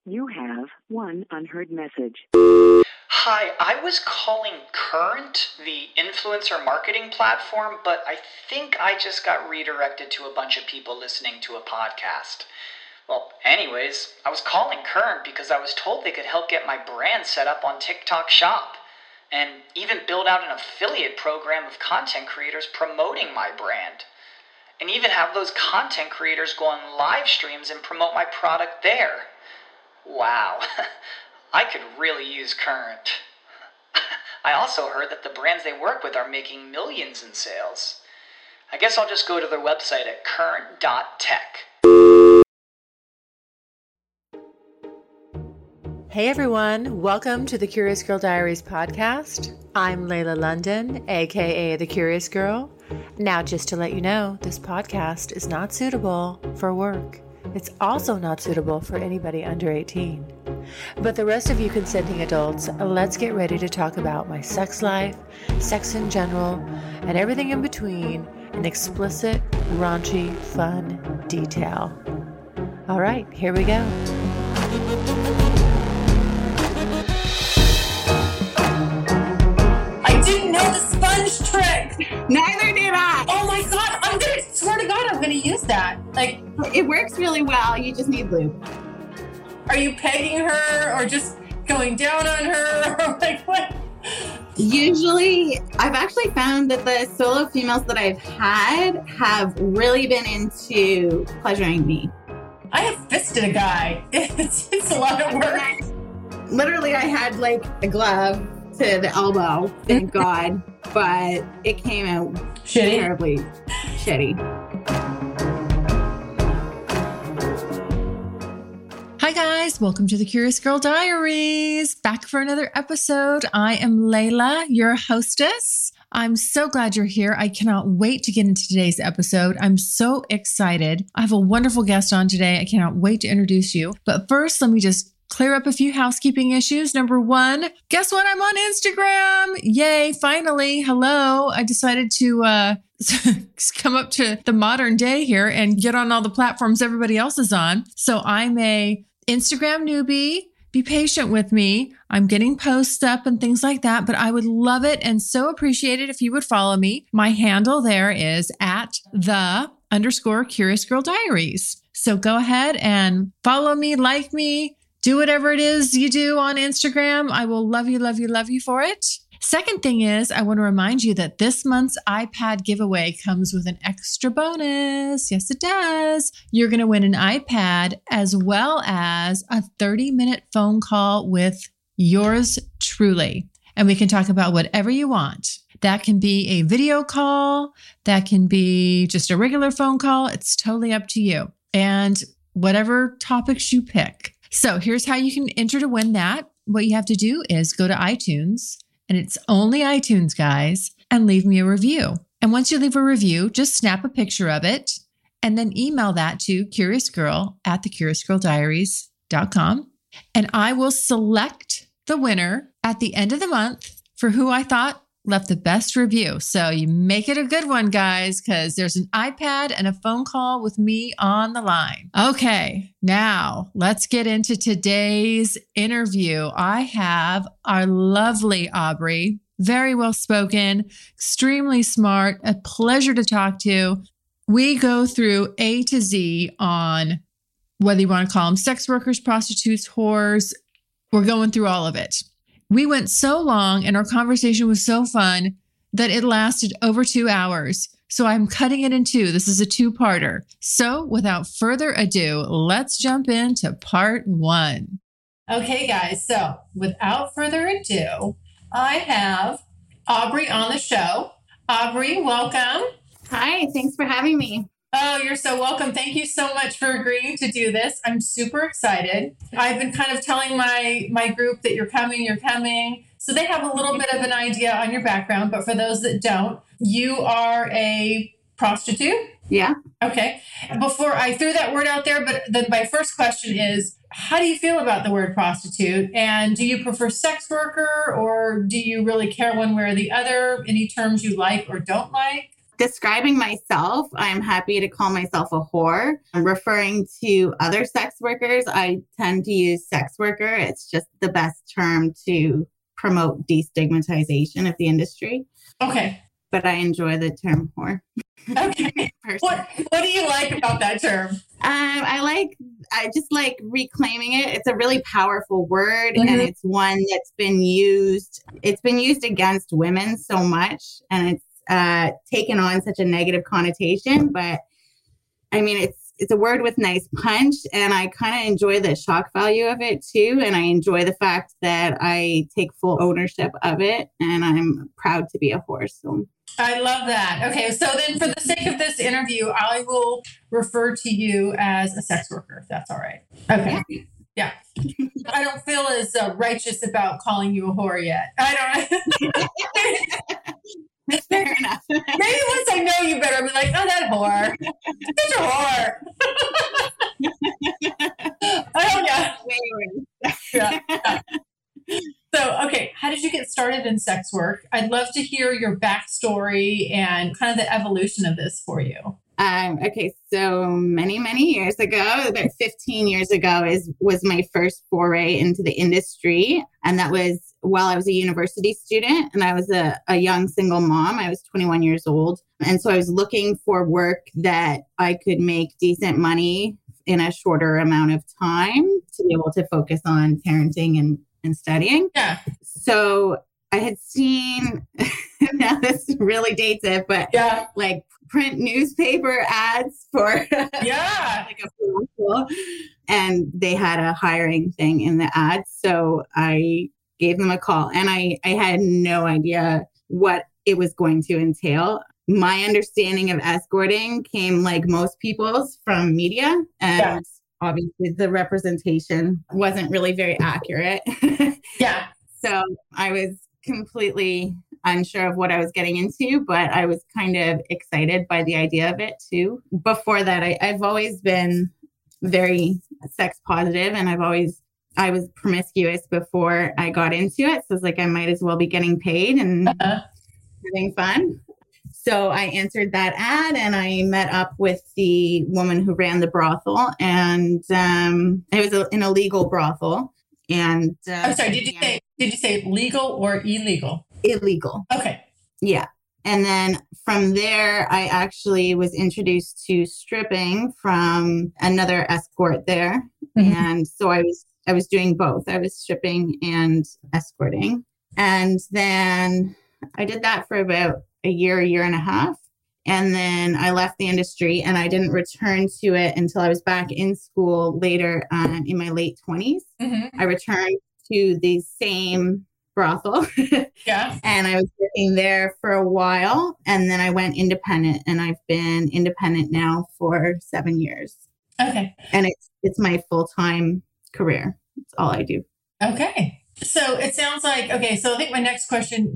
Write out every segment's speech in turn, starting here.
You have one unheard message. Hi, I was calling Current, the influencer marketing platform, but I think I just got redirected to a bunch of people listening to a podcast. Well, anyways, I was calling Current because I was told they could help get my brand set up on TikTok Shop and even build out an affiliate program of content creators promoting my brand. And even have those content creators go on live streams and promote my product there. Wow, I could really use Current. I also heard that the brands they work with are making millions in sales. I guess I'll just go to their website at current.tech. Hey everyone, welcome to the Curious Girl Diaries podcast. I'm Layla London, aka The Curious Girl. Now, just to let you know, this podcast is not suitable for work. It's also not suitable for anybody under 18. But the rest of you consenting adults, let's get ready to talk about my sex life, sex in general, and everything in between in explicit, raunchy, fun detail. All right, here we go. I didn't know the sponge trick. Neither did I. Oh my god! Swear to God, I'm gonna use that. Like, it works really well. You just need lube. Are you pegging her or just going down on her or like what? Usually, I've actually found that the solo females that I've had have really been into pleasuring me. I have fisted a guy. It's a lot of work. Literally, I had like a glove to the elbow, thank God, but it came out terribly shitty. Hi guys, welcome to the Curious Girl Diaries. Back for another episode. I am Layla, your hostess. I'm so glad you're here. I cannot wait to get into today's episode. I'm so excited. I have a wonderful guest on today. I cannot wait to introduce you. But first, let me just clear up a few housekeeping issues. Number one, guess what? I'm on Instagram. Yay, finally. Hello. I decided to come up to the modern day here and get on all the platforms everybody else is on. So I'm a Instagram newbie. Be patient with me. I'm getting posts up and things like that, but I would love it and so appreciate it if you would follow me. My handle there is at @Curious Girl Diaries. So go ahead and follow me, like me, do whatever it is you do on Instagram. I will love you, love you, love you for it. Second thing is, I want to remind you that this month's iPad giveaway comes with an extra bonus. Yes, it does. You're going to win an iPad as well as a 30-minute phone call with yours truly. And we can talk about whatever you want. That can be a video call. That can be just a regular phone call. It's totally up to you. And whatever topics you pick. So here's how you can enter to win that. What you have to do is go to iTunes, and it's only iTunes, guys, and leave me a review. And once you leave a review, just snap a picture of it and then email that to curiousgirl@thecuriousgirldiaries.com. And I will select the winner at the end of the month for who I thought left the best review. So you make it a good one, guys, because there's an iPad and a phone call with me on the line. Okay, now let's get into today's interview. I have our lovely Aubrey, very well spoken, extremely smart, a pleasure to talk to. We go through A to Z on whether you want to call them sex workers, prostitutes, whores. We're going through all of it. We went so long and our conversation was so fun that it lasted over 2 hours. So I'm cutting it in two. This is a two-parter. So without further ado, let's jump into part one. Okay, guys. So without further ado, I have Aubrey on the show. Aubrey, welcome. Hi, thanks for having me. Oh, you're so welcome. Thank you so much for agreeing to do this. I'm super excited. I've been kind of telling my group that you're coming. So they have a little bit of an idea on your background, but for those that don't, you are a prostitute? Yeah. Okay. Before I threw that word out there, but then my first question is, how do you feel about the word prostitute? And do you prefer sex worker or do you really care one way or the other? Any terms you like or don't like? Describing myself, I'm happy to call myself a whore. Referring to other sex workers, I tend to use sex worker. It's just the best term to promote destigmatization of the industry. Okay. But I enjoy the term whore. Okay. What do you like about that term? I just like reclaiming it. It's a really powerful word, and it's one that's been used. It's been used against women so much, and it's taken on such a negative connotation. But I mean, it's a word with nice punch, and I kind of enjoy the shock value of it too. And I enjoy the fact that I take full ownership of it, and I'm proud to be a whore. So I love that. Okay, so then for the sake of this interview, I will refer to you as a sex worker, if that's all right. Okay. Yeah. I don't feel as righteous about calling you a whore yet. I don't. Fair enough. Maybe once I know you better, I'll be like, oh, that whore. Such a whore. Oh, yeah. Yeah. So, okay, how did you get started in sex work? I'd love to hear your backstory and kind of the evolution of this for you. Okay, so many years ago, about 15 years ago, was my first foray into the industry. And that was while I was a university student, and I was a young single mom. I was 21 years old. And so I was looking for work that I could make decent money in a shorter amount of time to be able to focus on parenting and studying. Yeah. So I had seen, now this really dates it, but like print newspaper ads for like a school, and they had a hiring thing in the ads. So I gave them a call, and I had no idea what it was going to entail. My understanding of escorting came, like most people's, from media, and obviously the representation wasn't really very accurate. So I was completely unsure of what I was getting into, but I was kind of excited by the idea of it too. Before that, I've always been very sex positive, and I was promiscuous before I got into it. So it's like, I might as well be getting paid and having fun. So I answered that ad, and I met up with the woman who ran the brothel, and it was an illegal brothel. And I'm sorry, did you say legal or illegal? Illegal. Okay. Yeah. And then from there, I actually was introduced to stripping from another escort there. Mm-hmm. And so I was doing both. I was stripping and escorting. And then I did that for about a year and a half. And then I left the industry, and I didn't return to it until I was back in school later in my late 20s. Mm-hmm. I returned to the same brothel. And I was working there for a while, and then I went independent, and I've been independent now for 7 years. Okay. And it's my full-time career. It's all I do. Okay. So it sounds like, so I think my next question,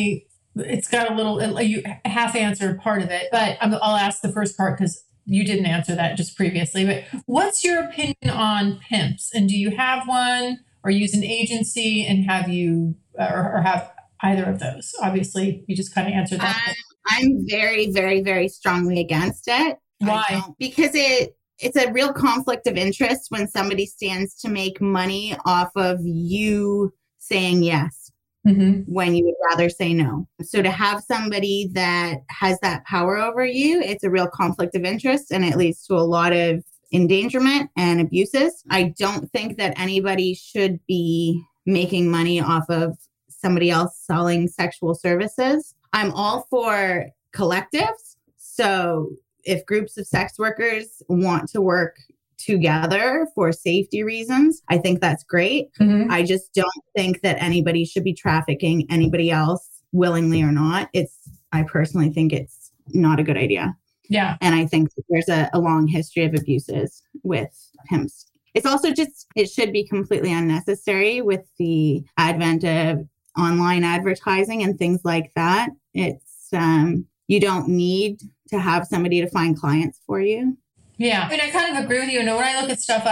it's got a little, you half answered part of it, but I'll ask the first part because you didn't answer that just previously. But what's your opinion on pimps? And do you have one, or use an agency, and have you, or have either of those? Obviously, you just kind of answered that. I'm very, very, very strongly against it. Why? Because it's a real conflict of interest when somebody stands to make money off of you saying yes. Mm-hmm. When you would rather say no. So to have somebody that has that power over you, it's a real conflict of interest, and it leads to a lot of endangerment and abuses. I don't think that anybody should be making money off of somebody else selling sexual services. I'm all for collectives. So if groups of sex workers want to work together for safety reasons, I think that's great. Mm-hmm. I just don't think that anybody should be trafficking anybody else willingly or not. I personally think it's not a good idea. Yeah. And I think that there's a long history of abuses with pimps. It's also it should be completely unnecessary with the advent of online advertising and things like that. It's, you don't need to have somebody to find clients for you. Yeah. And I kind of agree with you. When I look at stuff,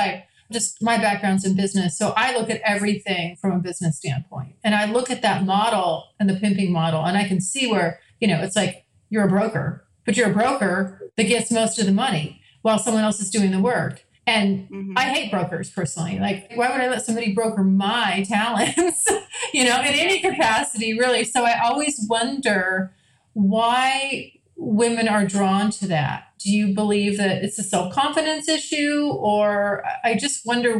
my background's in business. So I look at everything from a business standpoint. And I look at that model and the pimping model, and I can see where, it's like you're a broker. but you're a broker that gets most of the money while someone else is doing the work. And I hate brokers personally. Like, why would I let somebody broker my talents, in any capacity, really? So I always wonder why women are drawn to that. Do you believe that it's a self-confidence issue, or I just wonder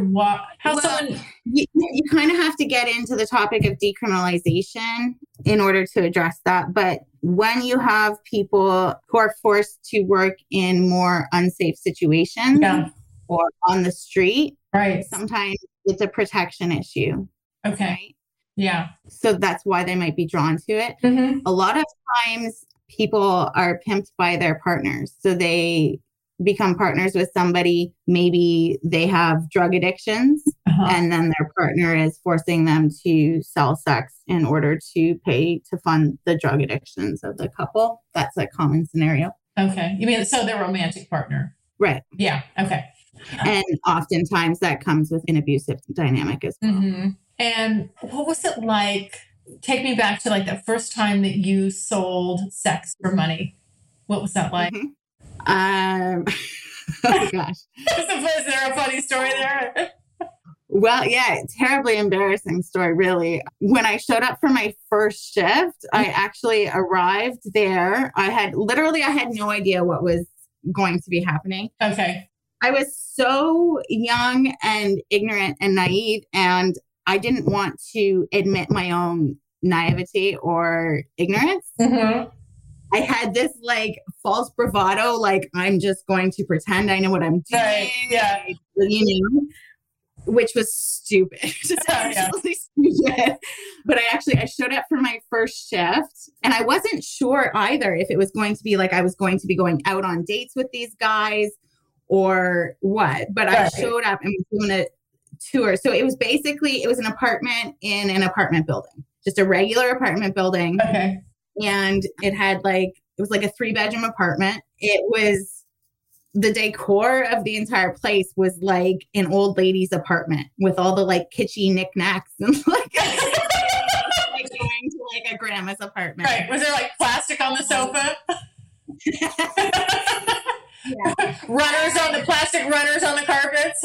you kind of have to get into the topic of decriminalization in order to address that. But when you have people who are forced to work in more unsafe situations, or on the street, right? Sometimes it's a protection issue. Okay. Right? Yeah. So that's why they might be drawn to it. A lot of times people are pimped by their partners. So they become partners with somebody. Maybe they have drug addictions and then their partner is forcing them to sell sex in order to pay to fund the drug addictions of the couple. That's a common scenario. Okay. You mean, so their romantic partner? Right. Yeah. Okay. And oftentimes that comes with an abusive dynamic as well. And what was it like? Take me back to like the first time that you sold sex for money. What was that like? Oh gosh. Is there a funny story there? Well, yeah, terribly embarrassing story, really. When I showed up for my first shift, I actually arrived there. I had no idea what was going to be happening. Okay. I was so young and ignorant and naive, and I didn't want to admit my own naivety or ignorance. I had this like false bravado, like I'm just going to pretend I know what I'm doing. Right. Yeah. Which was stupid. Just absolutely stupid. But I showed up for my first shift, and I wasn't sure either if it was going to be like I was going to be going out on dates with these guys or what. But I showed up and was doing a tour. So it was an apartment in an apartment building, just a regular apartment building. Okay. And it was like a 3-bedroom apartment. The decor of the entire place was like an old lady's apartment with all the like kitschy knickknacks and like going to like a grandma's apartment. Right. Was there like plastic on the sofa? Plastic runners on the carpets.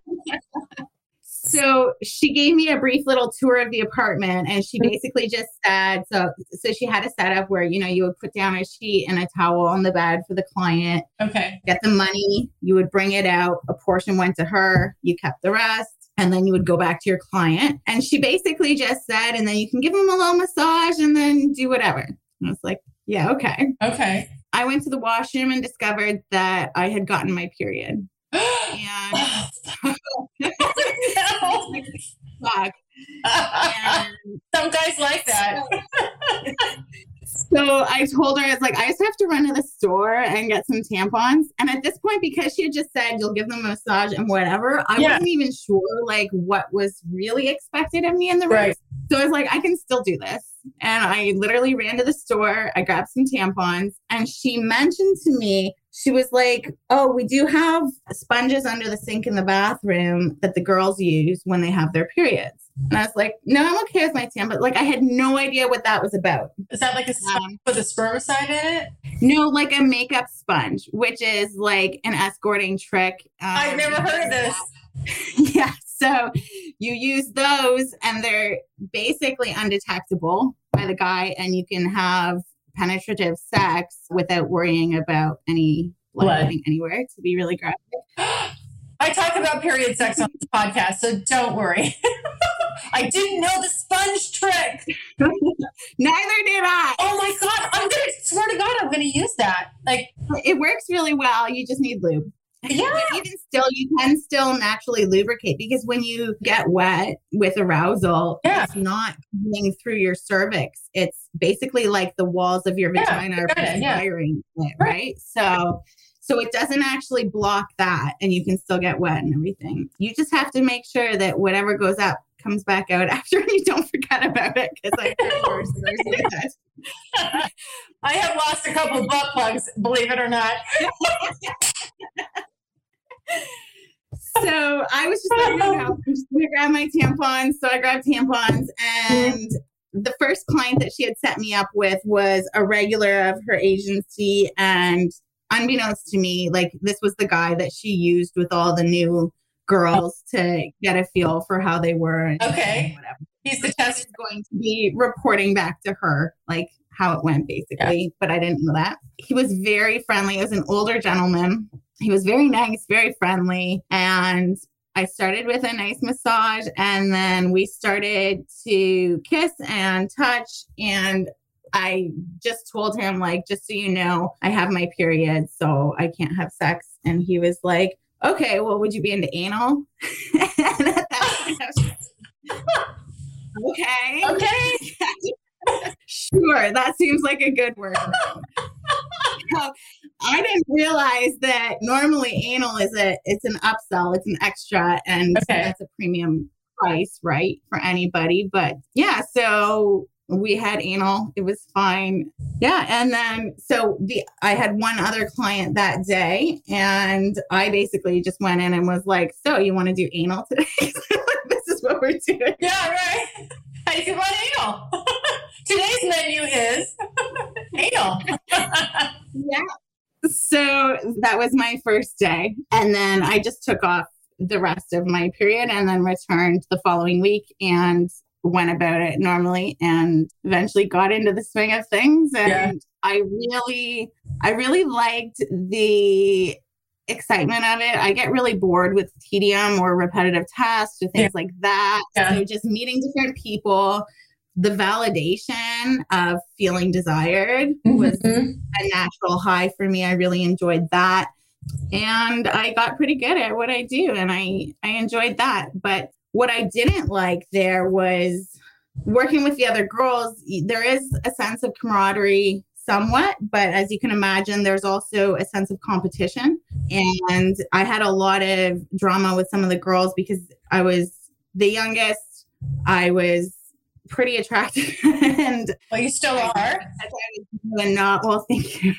So she gave me a brief little tour of the apartment, and she basically just said, so she had a setup where, you would put down a sheet and a towel on the bed for the client. Okay. Get the money. You would bring it out. A portion went to her. You kept the rest. And then you would go back to your client. And she basically just said, and then you can give them a little massage and then do whatever. And I was like, yeah, okay. Okay. I went to the washroom and discovered that I had gotten my period. And some guys like that. So I told her, I was like, I just have to run to the store and get some tampons. And at this point, because she had just said you'll give them a massage and whatever, I wasn't even sure like what was really expected of me in the room. Right. So I was like, I can still do this. And I literally ran to the store. I grabbed some tampons, and she mentioned to me, she was like, oh, we do have sponges under the sink in the bathroom that the girls use when they have their periods. And I was like, no, I'm okay with my tampon. Like, I had no idea what that was about. Is that like a sponge with a spermicide in it? No, like a makeup sponge, which is like an escorting trick. I've never heard of this. Yeah. So you use those, and they're basically undetectable by the guy, and you can have penetrative sex without worrying about any blood getting anywhere, to be really graphic. I talk about period sex on this podcast, so don't worry. I didn't know the sponge trick. Neither did I. Oh my God. Swear to God, I'm going to use that. Like, it works really well. You just need lube. Yeah. But even still, you can still naturally lubricate, because when you get wet with arousal, it's not coming through your cervix. It's basically like the walls of your vagina are perspiring it, right? So it doesn't actually block that, and you can still get wet and everything. You just have to make sure that whatever goes up comes back out after, and you don't forget about it, because I've heard worse like that. I have lost a couple of butt plugs, believe it or not. So I was just like, no, I'm just going to grab my tampons. So I grabbed tampons, and the first client that she had set me up with was a regular of her agency. And unbeknownst to me, like this was the guy that she used with all the new girls to get a feel for how they were. Okay. Whatever. He's the test. He's going to be reporting back to her, like how it went basically. But I didn't know that. He was very friendly. He was an older gentleman. He was very nice, very friendly. And I started with a nice massage, and then we started to kiss and touch. And I just told him, like, just so you know, I have my period, so I can't have sex. And he was like, okay, well, would you be into anal? And at that point, I was okay. Sure, that seems like a good word. I didn't realize that normally anal it's an upsell, it's an extra, and that's a premium price, right, for anybody. But yeah, so we had anal, it was fine. Yeah, and then I had one other client that day, and I basically just went in and was like, "So you want to do anal today?" This is what we're doing. Yeah, right. How do you feel about anal? Today's menu is anal. Yeah. So that was my first day. And then I just took off the rest of my period and then returned the following week and went about it normally and eventually got into the swing of things. And I really liked the excitement of it. I get really bored with tedium or repetitive tasks or things like that. So just meeting different people, the validation of feeling desired was a natural high for me. I really enjoyed that. And I got pretty good at what I do. And I enjoyed that. But what I didn't like there was working with the other girls. There is a sense of camaraderie somewhat, but as you can imagine, there's also a sense of competition. And I had a lot of drama with some of the girls because I was the youngest. I was pretty attractive. And well, you still are. Thank you.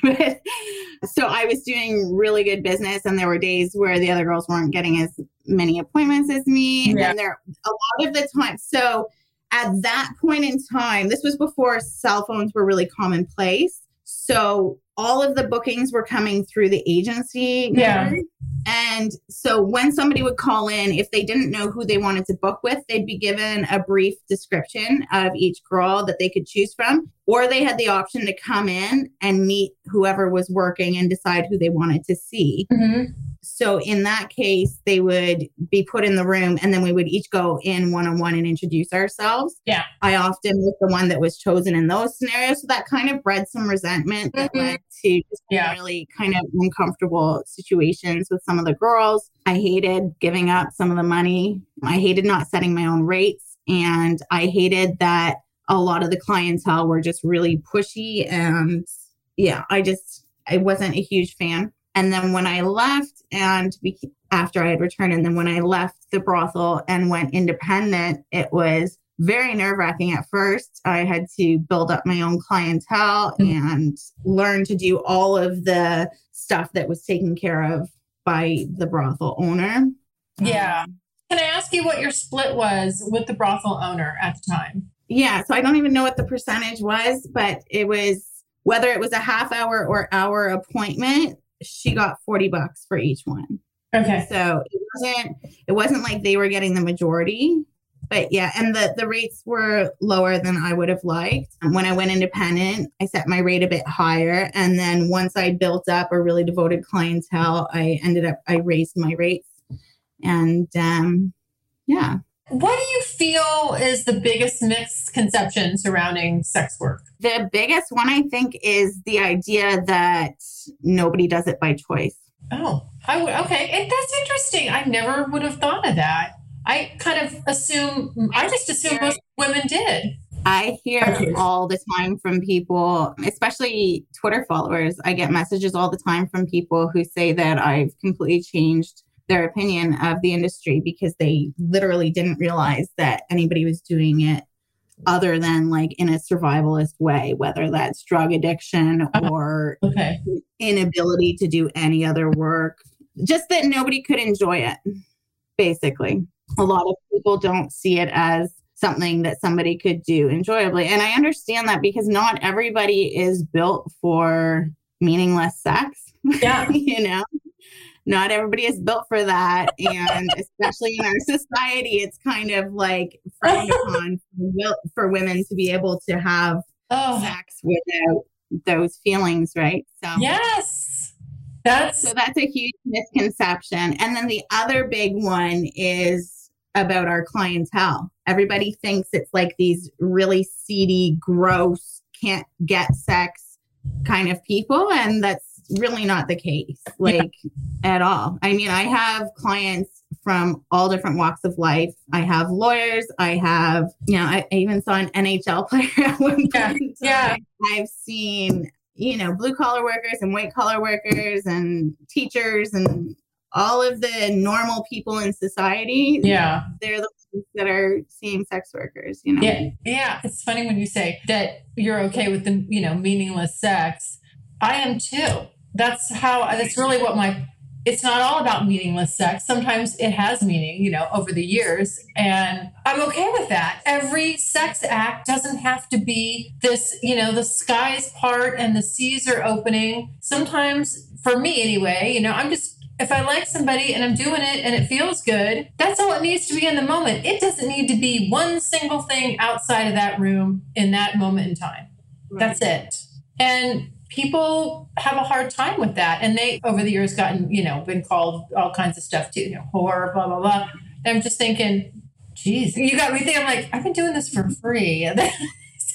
So I was doing really good business, and there were days where the other girls weren't getting as many appointments as me. And then there a lot of the time. So at that point in time, this was before cell phones were really commonplace. So all of the bookings were coming through the agency. And so when somebody would call in, if they didn't know who they wanted to book with, they'd be given a brief description of each girl that they could choose from, or they had the option to come in and meet whoever was working and decide who they wanted to see. So in that case, they would be put in the room, and then we would each go in one-on-one and introduce ourselves. I often was the one that was chosen in those scenarios. So that kind of bred some resentment that led to just really kind of uncomfortable situations with some of the girls. I hated giving up some of the money. I hated not setting my own rates. And I hated that a lot of the clientele were just really pushy. And I wasn't a huge fan. And then when I left after I had returned, and then when I left the brothel and went independent, it was very nerve-wracking at first. I had to build up my own clientele and learn to do all of the stuff that was taken care of by the brothel owner. Can I ask you what your split was with the brothel owner at the time? So I don't even know what the percentage was, but it was, whether it was a half hour or hour appointment, she got $40 for each one. Okay. So it wasn't like they were getting the majority, but and the rates were lower than I would have liked. When I went independent, I set my rate a bit higher. And then once I built up a really devoted clientele, I raised my rates. And What do you feel is the biggest misconception surrounding sex work? The biggest one, I think, is the idea that nobody does it by choice. Oh, okay. And that's interesting. I never would have thought of that. I just assume most women did. I hear all the time from people, especially Twitter followers. I get messages all the time from people who say that I've completely changed their opinion of the industry because they literally didn't realize that anybody was doing it other than like in a survivalist way, whether that's drug addiction or inability to do any other work, just that nobody could enjoy it. Basically, a lot of people don't see it as something that somebody could do enjoyably. And I understand that because not everybody is built for meaningless sex. Yeah. Not everybody is built for that. And especially in our society, it's kind of like frowned upon for women to be able to have sex without those feelings, right? So yes, that's a huge misconception. And then the other big one is about our clientele. Everybody thinks it's like these really seedy, gross, can't get sex kind of people, and that's really not the case, at all. I mean, I have clients from all different walks of life. I have lawyers. I have, I even saw an NHL player at one point. Yeah. I've seen, blue collar workers and white collar workers and teachers and all of the normal people in society. Yeah. They're the ones that are seeing sex workers, Yeah. Yeah. It's funny when you say that you're okay with the, meaningless sex. I am too. That's really what it's not all about meaningless sex. Sometimes it has meaning, over the years. And I'm okay with that. Every sex act doesn't have to be this, the skies part and the seas are opening. Sometimes, for me anyway, if I like somebody and I'm doing it and it feels good, that's all it needs to be in the moment. It doesn't need to be one single thing outside of that room in that moment in time. Right. That's it. And people have a hard time with that. And they, over the years, gotten, been called all kinds of stuff too, whore, blah, blah, blah. And I'm just thinking, geez, you got me thinking, I'm like, I've been doing this for free. And this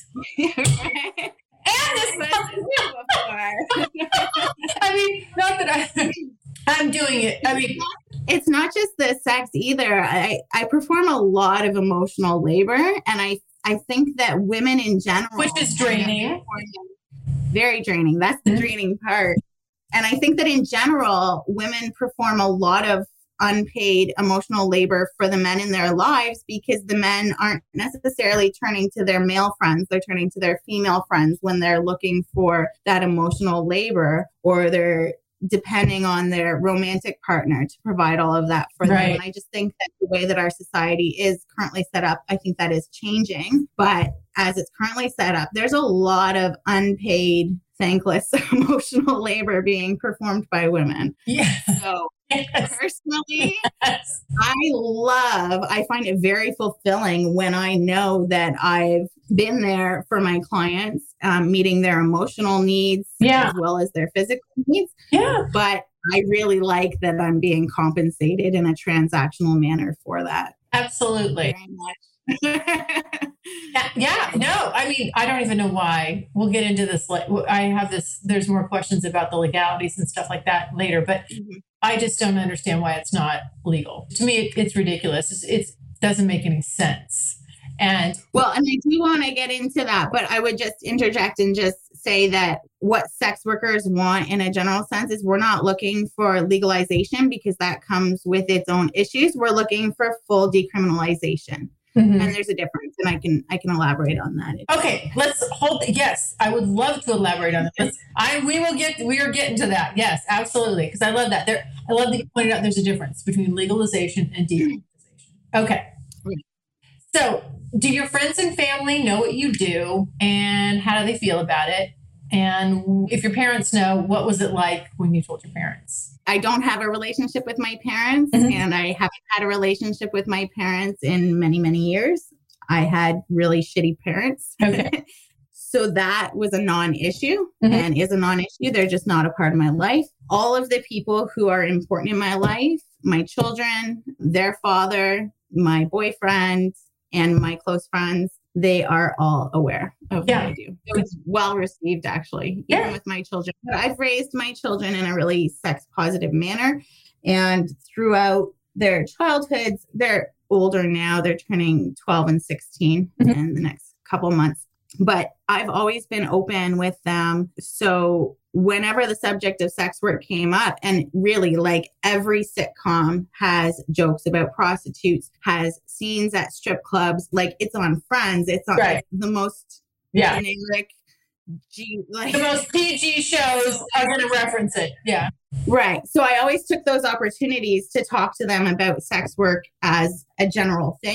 I mean, not that I'm doing it. I mean, it's not just the sex either. I perform a lot of emotional labor, and I think that women in general, which is draining. Very draining. That's the draining part. And I think that in general, women perform a lot of unpaid emotional labor for the men in their lives because the men aren't necessarily turning to their male friends. They're turning to their female friends when they're looking for that emotional labor, or they're depending on their romantic partner to provide all of that for them. And I just think that the way that our society is currently set up, I think that is changing. But as it's currently set up, there's a lot of unpaid, thankless emotional labor being performed by women. Yeah. So personally, I find it very fulfilling when I know that I've been there for my clients, meeting their emotional needs as well as their physical needs. Yeah. But I really like that I'm being compensated in a transactional manner for that. Absolutely. Very much. No, I mean, I don't even know why. We'll get into this. There's more questions about the legalities and stuff like that later, but I just don't understand why it's not legal. To me, it's ridiculous. It doesn't make any sense. And I do want to get into that, but I would just interject and just say that what sex workers want in a general sense is we're not looking for legalization because that comes with its own issues. We're looking for full decriminalization. And there's a difference, and I can elaborate on that. Okay, let's hold. Yes, I would love to elaborate on this. We are getting to that. Yes, absolutely, because I love that. I love that you pointed out there's a difference between legalization and decriminalization. Okay, so do your friends and family know what you do, and how do they feel about it? And if your parents know, what was it like when you told your parents? I don't have a relationship with my parents, and I haven't had a relationship with my parents in many, many years. I had really shitty parents. Okay. So that was a non-issue and is a non-issue. They're just not a part of my life. All of the people who are important in my life, my children, their father, my boyfriend, and my close friends, they are all aware of what I do. So it's well received, actually, even with my children. But I've raised my children in a really sex positive manner. And throughout their childhoods, they're older now. They're turning 12 and 16 in the next couple months. But I've always been open with them. So whenever the subject of sex work came up, and really like every sitcom has jokes about prostitutes, has scenes at strip clubs, like it's on Friends, it's on like, the most generic, the most PG shows are going to reference it. Yeah. Right. So I always took those opportunities to talk to them about sex work as a general thing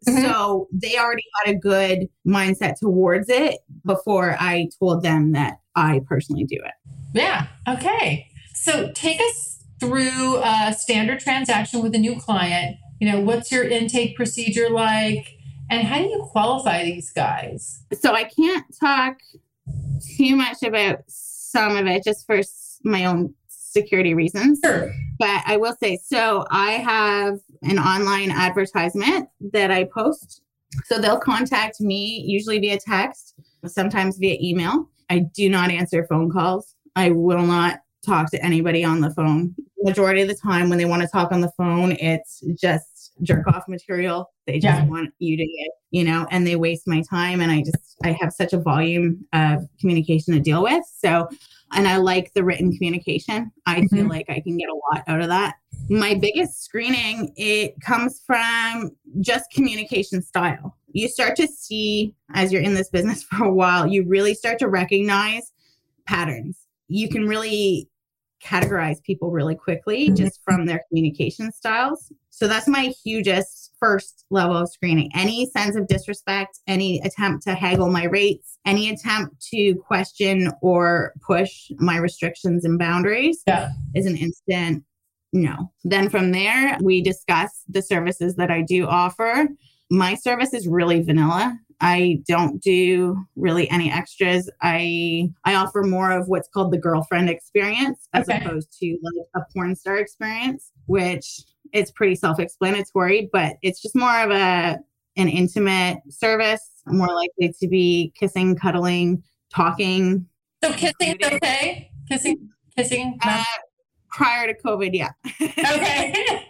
So they already had a good mindset towards it before I told them that I personally do it. Yeah. Okay. So take us through a standard transaction with a new client. What's your intake procedure like? And how do you qualify these guys? So I can't talk too much about some of it just for my own security reasons. Sure. But I will say, so I have an online advertisement that I post. So they'll contact me usually via text, sometimes via email. I do not answer phone calls. I will not talk to anybody on the phone. Majority of the time when they want to talk on the phone, it's just jerk off material. They just want you to get, and they waste my time. And I have such a volume of communication to deal with. So, and I like the written communication. I feel like I can get a lot out of that. My biggest screening, it comes from just communication style. You start to see, as you're in this business for a while, you really start to recognize patterns. You can really categorize people really quickly just from their communication styles. So that's my hugest first level of screening. Any sense of disrespect, any attempt to haggle my rates, any attempt to question or push my restrictions and boundaries is an instant no. Then from there, we discuss the services that I do offer. My service is really vanilla. I don't do really any extras. I offer more of what's called the girlfriend experience as opposed to like a porn star experience, which is pretty self-explanatory, but it's just more of an intimate service, more likely to be kissing, cuddling, talking. So kissing is okay? Kissing? Prior to COVID, yeah. Okay.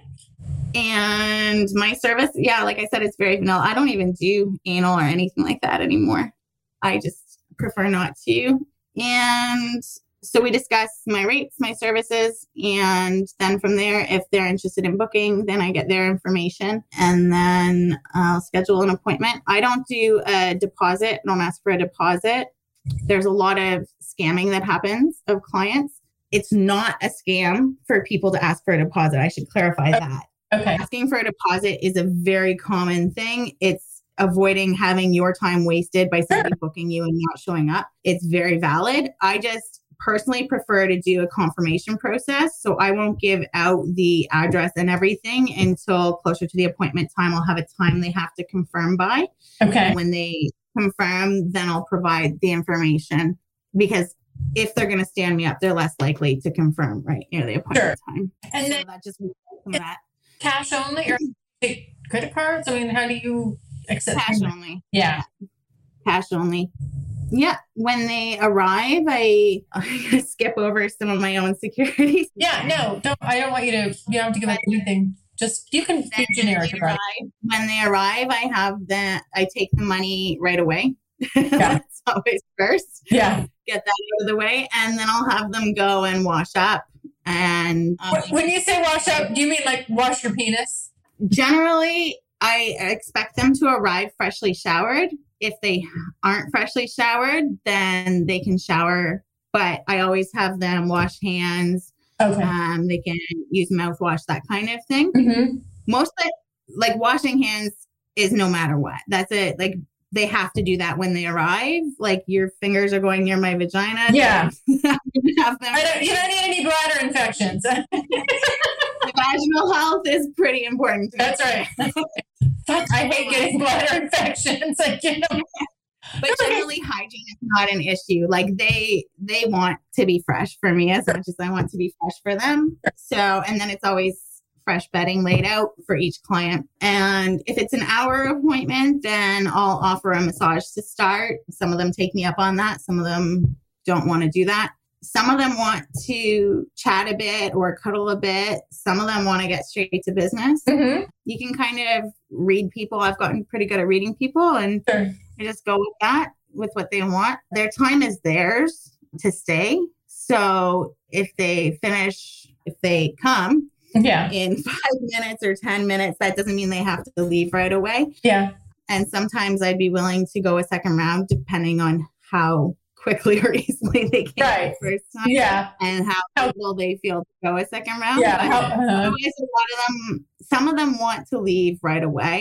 And my service, like I said, it's very vanilla. I don't even do anal or anything like that anymore. I just prefer not to. And so we discuss my rates, my services, and then from there, if they're interested in booking, then I get their information and then I'll schedule an appointment. I don't do a deposit. I don't ask for a deposit. There's a lot of scamming that happens of clients. It's not a scam for people to ask for a deposit. I should clarify that. Okay. Asking for a deposit is a very common thing. It's avoiding having your time wasted by somebody booking you and not showing up. It's very valid. I just personally prefer to do a confirmation process. So I won't give out the address and everything until closer to the appointment time. I'll have a time they have to confirm by. Okay. And when they confirm, then I'll provide the information, because if they're going to stand me up, they're less likely to confirm right near the appointment time. And so then that just that. Cash only or credit cards? I mean, how do you accept cash only? Yeah. Cash only. Yeah. When they arrive, I skip over some of my own security. Yeah. No, I don't want you to, you don't have to give up anything. Just, you can be generic about it. When they arrive, I take the money right away. That's always first. Yeah. Get that out of the way. And then I'll have them go and wash up. And when you say wash up, do you mean like wash your penis? Generally, I expect them to arrive freshly showered. If they aren't freshly showered, then they can shower. But I always have them wash hands. Okay. They can use mouthwash, that kind of thing. Mm-hmm. Most like washing hands is no matter what. That's it. Like they have to do that when they arrive. Like your fingers are going near my vagina. Yeah. You don't need any bladder infections. Vaginal health is pretty important. That's right. I hate getting bladder infections. But generally hygiene is not an issue. Like they want to be fresh for me as much as I want to be fresh for them. So, and then it's always fresh bedding laid out for each client. And if it's an hour appointment, then I'll offer a massage to start. Some of them take me up on that. Some of them don't want to do that. Some of them want to chat a bit or cuddle a bit. Some of them want to get straight to business. Mm-hmm. You can kind of read people. I've gotten pretty good at reading people, and I just go with that, with what they want. Their time is theirs to stay. So if they come in 5 minutes or 10 minutes, that doesn't mean they have to leave right away. Yeah. And sometimes I'd be willing to go a second round depending on how quickly or easily they came the first time. Yeah. And how able they feel to go a second round. Yeah. Otherwise, some of them want to leave right away.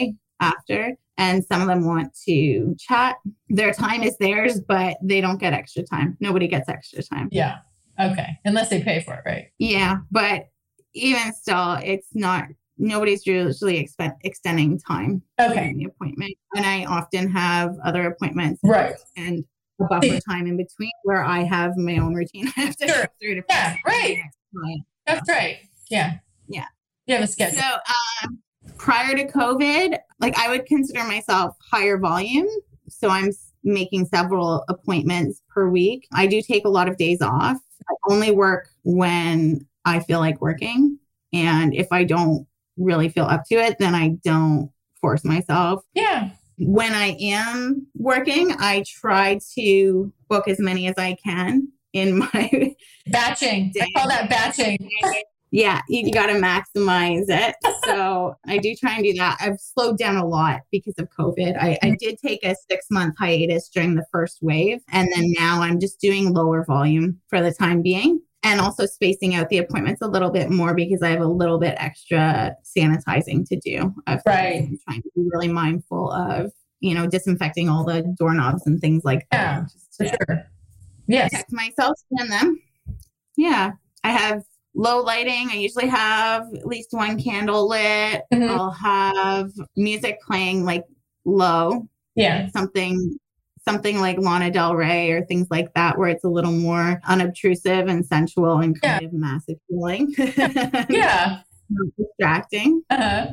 after. And some of them want to chat. Their time is theirs, but they don't get extra time. Nobody gets extra time. Yeah. Okay. Unless they pay for it, right? Yeah. But even still, it's not, nobody's usually extending time during the appointment. And I often have other appointments. Right. And a buffer time in between where I have my own routine. I have to go through to right. That's right. Yeah. Yeah. You have a schedule. So prior to COVID, like I would consider myself higher volume. So I'm making several appointments per week. I do take a lot of days off. I only work when I feel like working. And if I don't really feel up to it, then I don't force myself. Yeah. When I am working, I try to book as many as I can in my batching. Day. I call that batching. Yeah, you got to maximize it. So I do try and do that. I've slowed down a lot because of COVID. I did take a 6-month hiatus during the first wave. And then now I'm just doing lower volume for the time being. And also spacing out the appointments a little bit more because I have a little bit extra sanitizing to do. I'm trying to be really mindful of, disinfecting all the doorknobs and things like that. Yeah, for sure. Yes. Protect myself and them. Yeah. I have low lighting. I usually have at least one candle lit. Mm-hmm. I'll have music playing like low. Yeah. Something like Lana Del Rey or things like that, where it's a little more unobtrusive and sensual and kind of massive feeling. Yeah. Distracting. Uh-huh.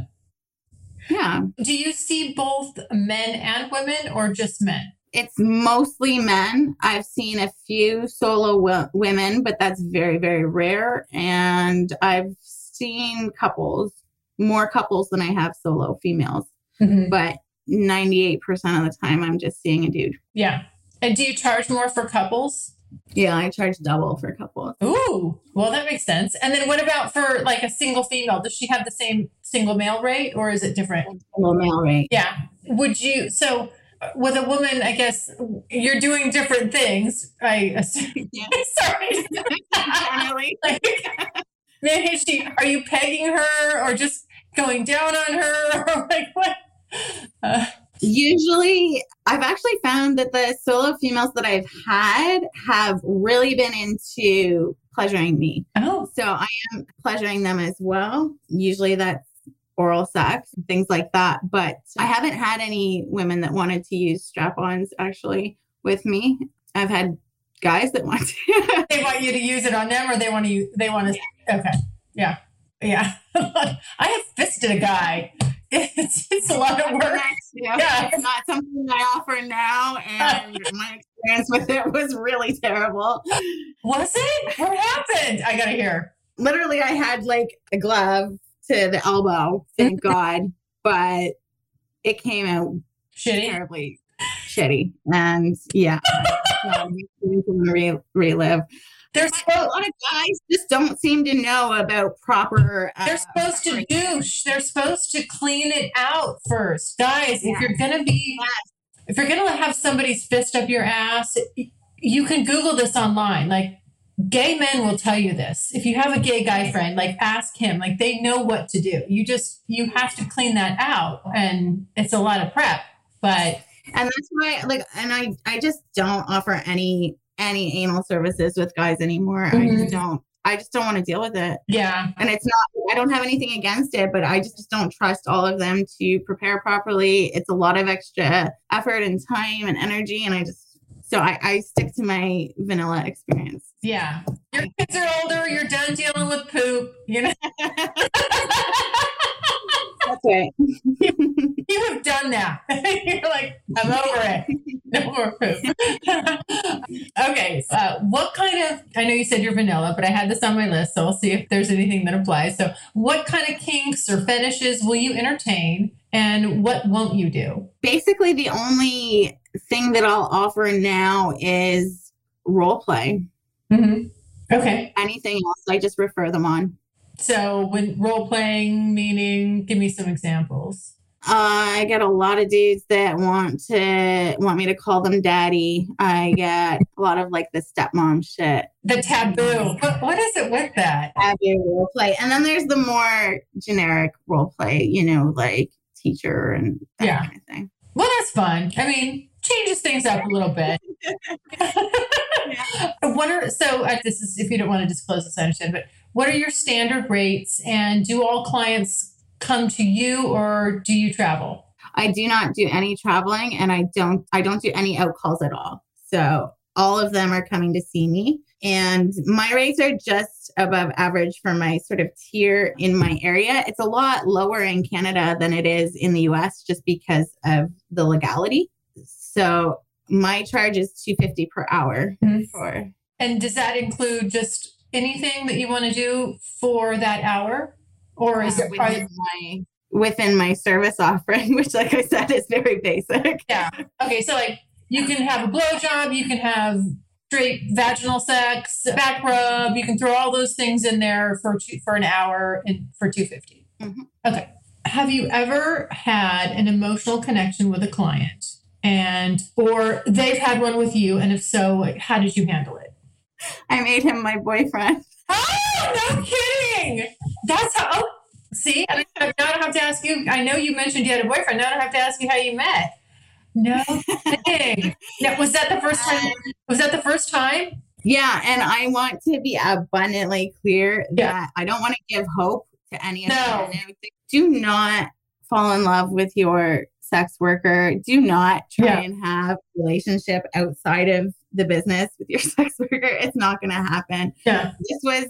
Yeah. Do you see both men and women or just men? It's mostly men. I've seen a few solo women, but that's very, very rare. And I've seen more couples than I have solo females. Mm-hmm. But 98% of the time, I'm just seeing a dude. Yeah. And do you charge more for couples? Yeah, I charge double for couples. Ooh, well, that makes sense. And then what about for like a single female? Does she have the same single male rate or is it different? Single male rate. Yeah. So with a woman, I guess you're doing different things. I assume. Yeah. Sorry. Maybe are you pegging her or just going down on her or like what? Usually, I've actually found that the solo females that I've had have really been into pleasuring me. Oh. So I am pleasuring them as well. Usually that's oral sex, things like that. But I haven't had any women that wanted to use strap-ons actually with me. I've had guys that want to. They want you to use it on them or they want to, okay. Yeah. Yeah. I have fisted a guy. It's a lot of work. Yeah. It's not something I offer now. And my experience with it was really terrible. Was it? What happened? I got to hear. Literally, I had like a glove to the elbow, thank God. But it came out terribly shitty. And yeah, relive. There's a lot of guys just don't seem to know about proper. They're supposed to douche. They're supposed to clean it out first, guys. If you're gonna have somebody's fist up your ass, you can Google this online. Like gay men will tell you this. If you have a gay guy friend, like ask him. Like they know what to do. You have to clean that out, and it's a lot of prep. But and that's why, I just don't offer any anal services with guys anymore. Mm-hmm. I just don't want to deal with it. Yeah. And it's not, I don't have anything against it, but I just don't trust all of them to prepare properly. It's a lot of extra effort and time and energy. And I stick to my vanilla experience. Yeah. Your kids are older. You're done dealing with poop, That's right. You have done that. You're like, I'm over it. No more poop. Okay. What kind of, I know you said you're vanilla, but I had this on my list, so I'll see if there's anything that applies. So what kind of kinks or fetishes will you entertain and what won't you do? Basically, the only thing that I'll offer now is role play. Mm-hmm. Okay. Anything else, I just refer them on. So when role playing, meaning, give me some examples. I get a lot of dudes that want me to call them daddy. I get a lot of like the stepmom shit. The taboo. What is it with that? Taboo role play. And then there's the more generic role play, like teacher and that kind of thing. Well, that's fun. I mean, changes things up a little bit. This is, if you don't want to disclose this, I understand, but what are your standard rates, and do all clients come to you, or do you travel? I do not do any traveling, and I don't do any out calls at all. So all of them are coming to see me, and my rates are just above average for my sort of tier in my area. It's a lot lower in Canada than it is in the US just because of the legality. So my charge is $250 per hour. And does that include just anything that you want to do for that hour? Or is it within my service offering, which, like I said, is very basic. Yeah. Okay. So like you can have a blowjob, you can have straight vaginal sex, back rub, you can throw all those things in there for an hour and for $250. Mm-hmm. Okay. Have you ever had an emotional connection with a client or they've had one with you? And if so, like, how did you handle it? I made him my boyfriend. Oh, no kidding. That's how, see, now I don't have to ask you. I know you mentioned you had a boyfriend. Now I don't have to ask you how you met. No kidding. Now, was that the first time? Was that the first time? Yeah. And I want to be abundantly clear that I don't want to give hope to any of them. Do not fall in love with your sex worker. Do not try and have a relationship outside of the business with your sex worker. It's not going to happen. Yeah. This was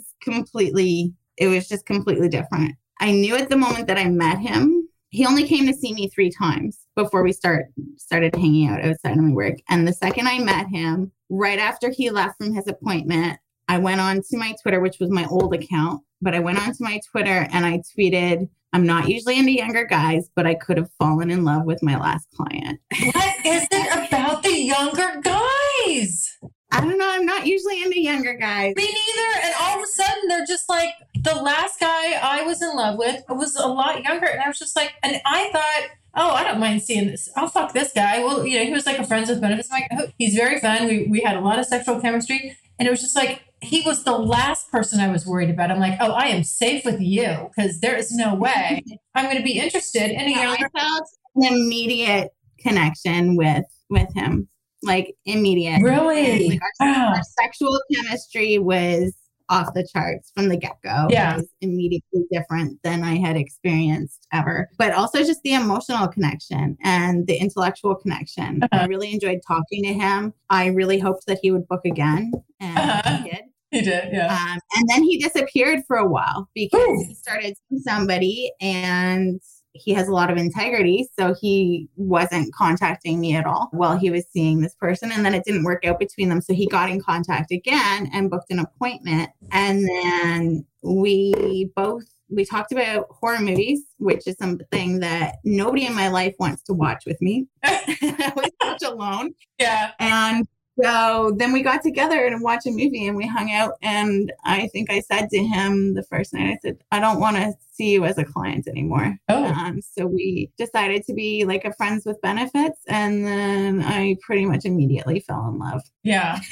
just completely different. I knew at the moment that I met him, he only came to see me 3 times before we started hanging out outside of my work. And the second I met him, right after he left from his appointment, I went on to my Twitter, which was my old account, but I went on to my Twitter and I tweeted, I'm not usually into younger guys, but I could have fallen in love with my last client. What is it about the younger guys? I don't know. I'm not usually into younger guys. Me neither. And all of a sudden, they're just like, the last guy I was in love with was a lot younger. And I was just like, and I thought, oh, I don't mind seeing this. I'll fuck this guy. Well, he was like a friends with benefits. I'm like, oh, he's very fun. We had a lot of sexual chemistry. And it was just like, he was the last person I was worried about. I'm like, oh, I am safe with you because there is no way I'm going to be interested in a younger. I felt an immediate connection with him, like immediate. Really? Like our sexual chemistry was off the charts from the get-go. Yeah. It was immediately different than I had experienced ever. But also just the emotional connection and the intellectual connection. I really enjoyed talking to him. I really hoped that he would book again. And he did. He did, yeah. And then he disappeared for a while because he started seeing somebody and he has a lot of integrity. So he wasn't contacting me at all while he was seeing this person. And then it didn't work out between them. So he got in contact again and booked an appointment. And then we talked about horror movies, which is something that nobody in my life wants to watch with me. I was such alone. Yeah. And so then we got together and watched a movie and we hung out. And I think I said to him the first night, I said, I don't want to see you as a client anymore. So we decided to be like a friends with benefits. And then I pretty much immediately fell in love. Yeah.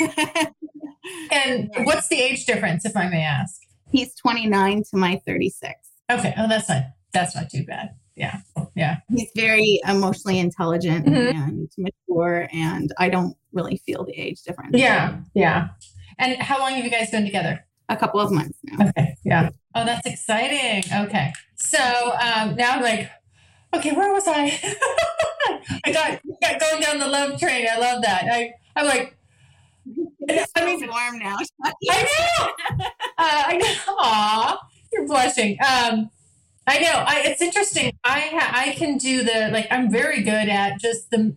And what's the age difference, if I may ask? He's 29 to my 36. Okay. Oh, that's not too bad. Yeah. Yeah. He's very emotionally intelligent and mature, and I don't really feel the age difference. Yeah. Yeah. And how long have you guys been together? A couple of months now. Okay. Yeah. Oh, that's exciting. Okay. So now I'm like, okay, where was I? I got going down the love train. I love that. I'm like, it's so warm now. I know. I know. Aw, you're blushing. I know. It's interesting. I can do I'm very good at just the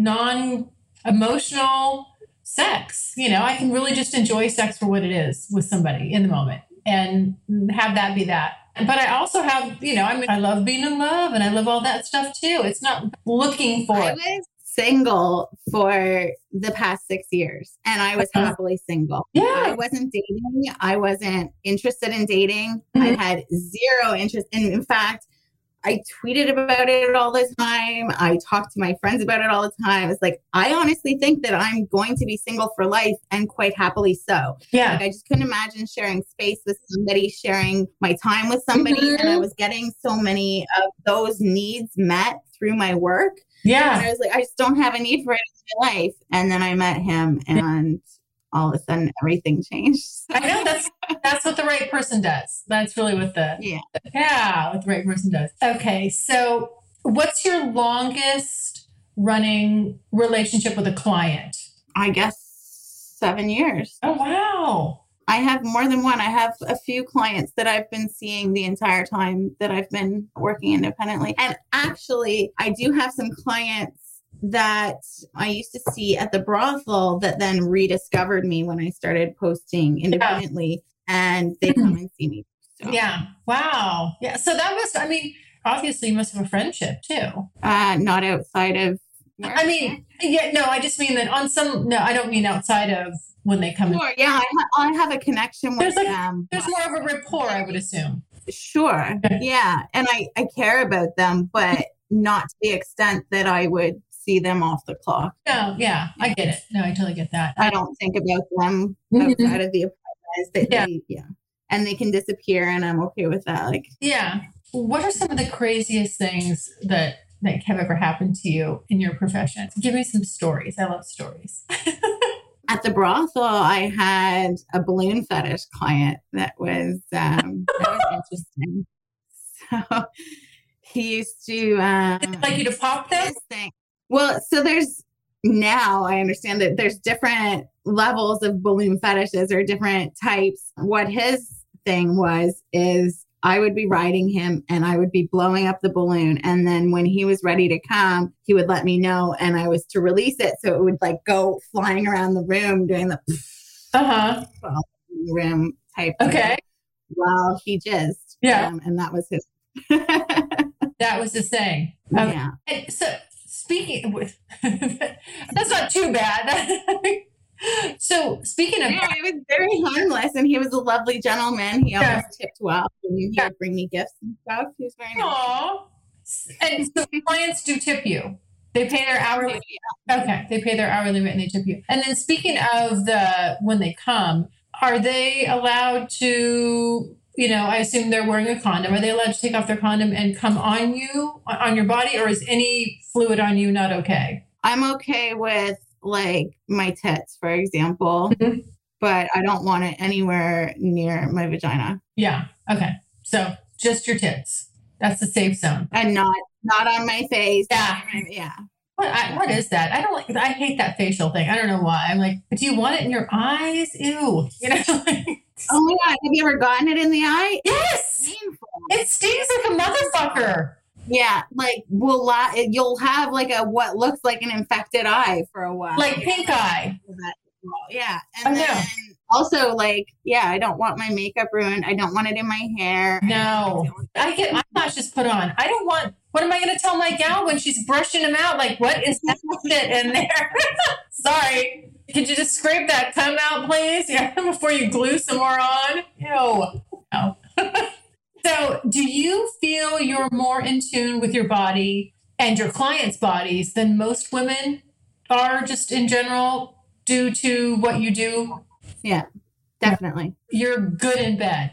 non-emotional sex. I can really just enjoy sex for what it is with somebody in the moment and have that be that. But I also have, I love being in love and I love all that stuff too. It's not looking for. I was single for the past 6 years and I was happily single. Yeah. I wasn't dating. I wasn't interested in dating. I had zero interest. And in fact, I tweeted about it all the time. I talked to my friends about it all the time. It's like, I honestly think that I'm going to be single for life and quite happily so. Yeah. Like, I just couldn't imagine sharing space with somebody, sharing my time with somebody. And I was getting so many of those needs met through my work. Yeah. And I was like, I just don't have a need for it in my life. And then I met him and all of a sudden everything changed. I know that's what the right person does. That's really what what the right person does. Okay. So what's your longest running relationship with a client? I guess 7 years. Oh, wow. I have more than one. I have a few clients that I've been seeing the entire time that I've been working independently. And actually, I do have some clients that I used to see at the brothel that then rediscovered me when I started posting independently, and they come and see me. So. Yeah. Wow. Yeah. So that must, obviously you must have a friendship too. Not outside of work. I just mean that I don't mean outside of when they come. Sure, yeah. I have a connection with them. There's more of a rapport, I would assume. Sure. Yeah. And I care about them, but not to the extent that I would see them off the clock. No, yeah, I get it. No, I totally get that. I don't think about them outside of the apartment. And they can disappear, and I'm okay with that. What are some of the craziest things that have ever happened to you in your profession? Give me some stories. I love stories. At the brothel, I had a balloon fetish client that was interesting. So he used to like you to pop them. Well, so I understand that there's different levels of balloon fetishes or different types. What his thing is I would be riding him and I would be blowing up the balloon. And then when he was ready to come, he would let me know and I was to release it. So it would go flying around the room doing the room type. Okay. While he just, and that was his. That was his thing. Yeah. And so speaking with, that's not too bad. So speaking of, he was very harmless and he was a lovely gentleman. He always tipped well and he would bring me gifts and stuff. He was very nice. Aww. And so clients do tip you. They pay their hourly. Okay. They pay their hourly rate and they tip you. And then speaking of when they come, are they allowed to, I assume they're wearing a condom. Are they allowed to take off their condom and come on you, on your body, or is any fluid on you not okay? I'm okay with my tits, for example, but I don't want it anywhere near my vagina. Yeah. Okay. So just your tits. That's the safe zone. And not on my face. Yeah. Yeah. What is that? I hate that facial thing. I don't know why. I'm like, do you want it in your eyes? Ew. Oh my God. Have you ever gotten it in the eye? Yes. It's painful. It stings like a motherfucker. Yeah. You'll have what looks like an infected eye for a while. Like pink eye. Yeah. And then also I don't want my makeup ruined. I don't want it in my hair. No. I get eyelashes put on. I don't want, what am I going to tell my gal when she's brushing them out? What is that shit in there? Sorry. Could you just scrape that cum out, please? Yeah, before you glue some more on? Ew. No. So do you feel you're more in tune with your body and your clients' bodies than most women are just in general due to what you do? Yeah, definitely. You're good in bed.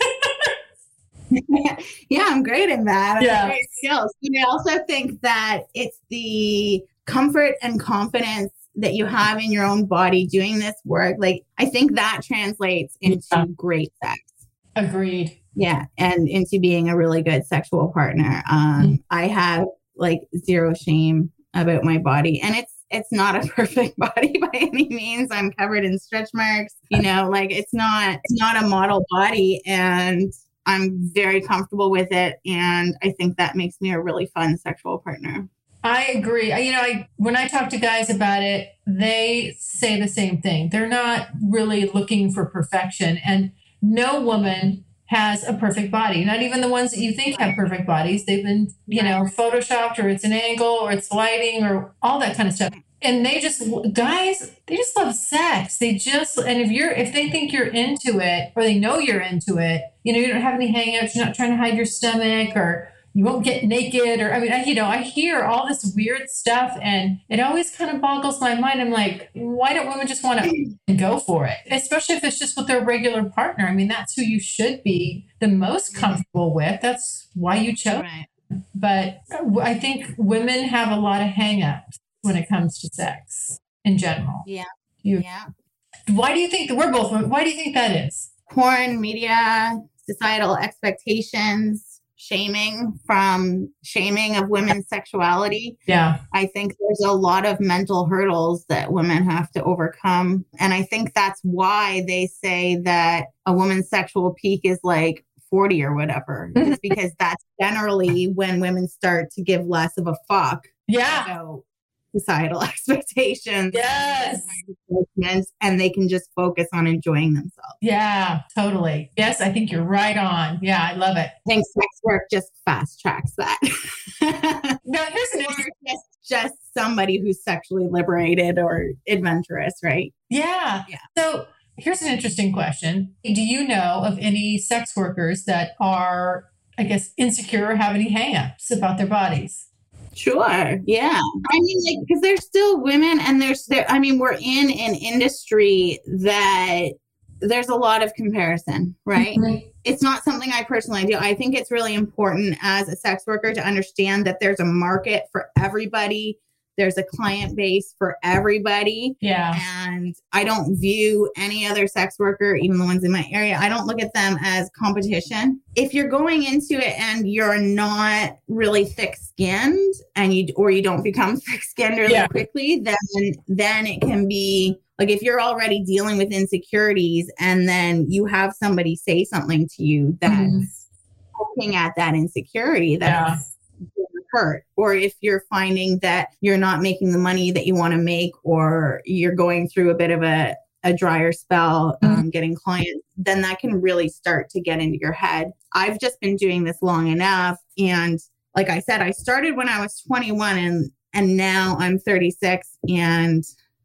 Yeah, I'm great in that. Yeah. Great skills. I also think that it's the comfort and confidence that you have in your own body doing this work. I think that translates into great sex. Agreed. Yeah. And into being a really good sexual partner. I have zero shame about my body, and it's not a perfect body by any means. I'm covered in stretch marks, it's not a model body, and I'm very comfortable with it. And I think that makes me a really fun sexual partner. I agree. When I talk to guys about it, they say the same thing. They're not really looking for perfection, and no woman has a perfect body. Not even the ones that you think have perfect bodies. They've been, photoshopped, or it's an angle, or it's lighting, or all that kind of stuff. And they just love sex. And if they think you're into it, or they know you're into it, you don't have any hang-ups, you're not trying to hide your stomach, or you won't get naked, or, I mean, I hear all this weird stuff, and it always kind of boggles my mind. I'm like, why don't women just want to go for it? Especially if it's just with their regular partner. I mean, that's who you should be the most comfortable with. That's why you chose. Right. But I think women have a lot of hang-ups when it comes to sex in general. Yeah. Why do you think why do you think that is? Porn, media, societal expectations, shaming of women's sexuality. Yeah. I think there's a lot of mental hurdles that women have to overcome. And I think that's why they say that a woman's sexual peak is like 40 or whatever, just because that's generally when women start to give less of a fuck. Yeah. About societal expectations. Yes. And they can just focus on enjoying themselves. Yeah, totally. Yes, I think you're right on. Yeah, I love it. I think sex work just fast tracks that. Now, here's an just somebody who's sexually liberated or adventurous, right? Yeah. So here's an interesting question. Do you know of any sex workers that are, I guess, insecure or have any hang-ups about their bodies? Sure. Yeah. I mean, like, because there's still women, and we're in an industry that there's a lot of comparison, right? Mm-hmm. It's not something I personally do. I think it's really important as a sex worker to understand that there's a market for everybody. There's a client base for everybody. Yeah. And I don't view any other sex worker, even the ones in my area, I don't look at them as competition. If you're going into it and you're not really thick-skinned and you don't become thick-skinned really quickly, then it can be like, if you're already dealing with insecurities and then you have somebody say something to you that's looking at that insecurity, that's hurt. Or if you're finding that you're not making the money that you want to make, or you're going through a bit of a drier spell, getting clients, then that can really start to get into your head. I've just been doing this long enough. And like I said, I started when I was 21 and now I'm 36, and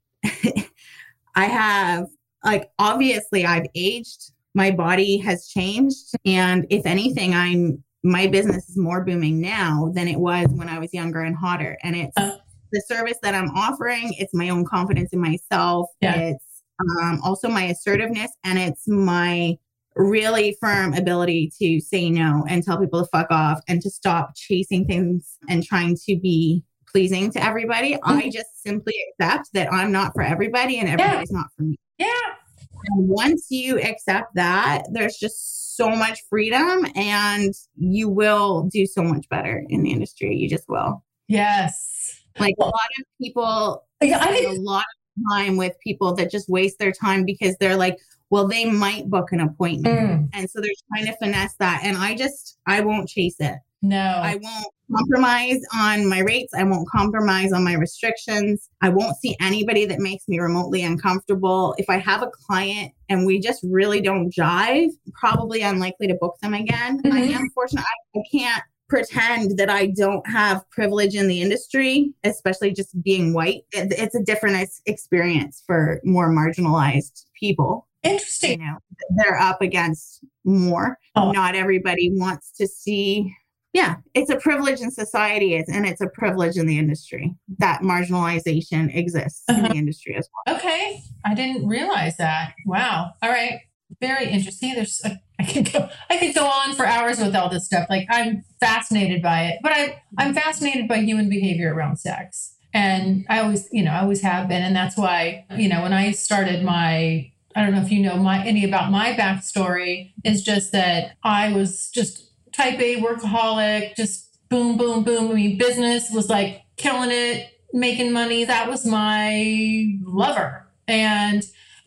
I have, like, obviously I've aged, my body has changed. And if anything, my business is more booming now than it was when I was younger and hotter. And it's the service that I'm offering. It's my own confidence in myself. Yeah. It's also my assertiveness, and it's my really firm ability to say no and tell people to fuck off and to stop chasing things and trying to be pleasing to everybody. I just simply accept that I'm not for everybody and everybody's not for me. Yeah. And once you accept that, there's just so much freedom, and you will do so much better in the industry. You just will. Yes. Like, a lot of people spend a lot of time with people that just waste their time because they're like, well, they might book an appointment. And so they're trying to finesse that. And I won't chase it. No. I won't compromise on my rates. I won't compromise on my restrictions. I won't see anybody that makes me remotely uncomfortable. If I have a client and we just really don't jive, probably unlikely to book them again. I am fortunate. I can't pretend that I don't have privilege in the industry, especially just being white. It's a different experience for more marginalized people. Interesting. You know, they're up against more. Not everybody wants to see. Yeah, it's a privilege in society, and it's a privilege in the industry. That marginalization exists in the industry as well. Okay. I didn't realize that. Wow. All right. Very interesting. There's I could go on for hours with all this stuff. Like, I'm fascinated by it, but I'm fascinated by human behavior around sex. And I always have been. And that's why, when I started I don't know if you know any about my backstory, is just that I was just type A workaholic, just boom, boom, boom. I mean, business was like killing it, making money. That was my lover. And